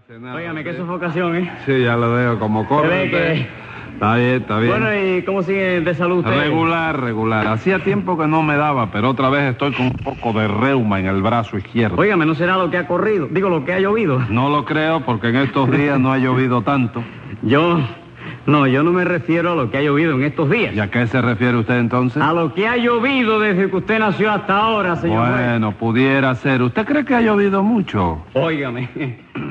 Óigame, qué sofocación, ¿eh? Sí, ya lo veo, como corre. Se ve usted. que... Está bien. Bueno, ¿y cómo sigue de salud usted? Regular. Hacía tiempo que no me daba, pero otra vez estoy con un poco de reuma en el brazo izquierdo. Óigame, ¿no será lo que ha corrido? Digo, lo que ha llovido. No lo creo, porque en estos días no ha llovido tanto. Yo no me refiero a lo que ha llovido en estos días. ¿Y a qué se refiere usted entonces? A lo que ha llovido desde que usted nació hasta ahora, señor juez. Bueno, pudiera ser. ¿Usted cree que ha llovido mucho? Óigame,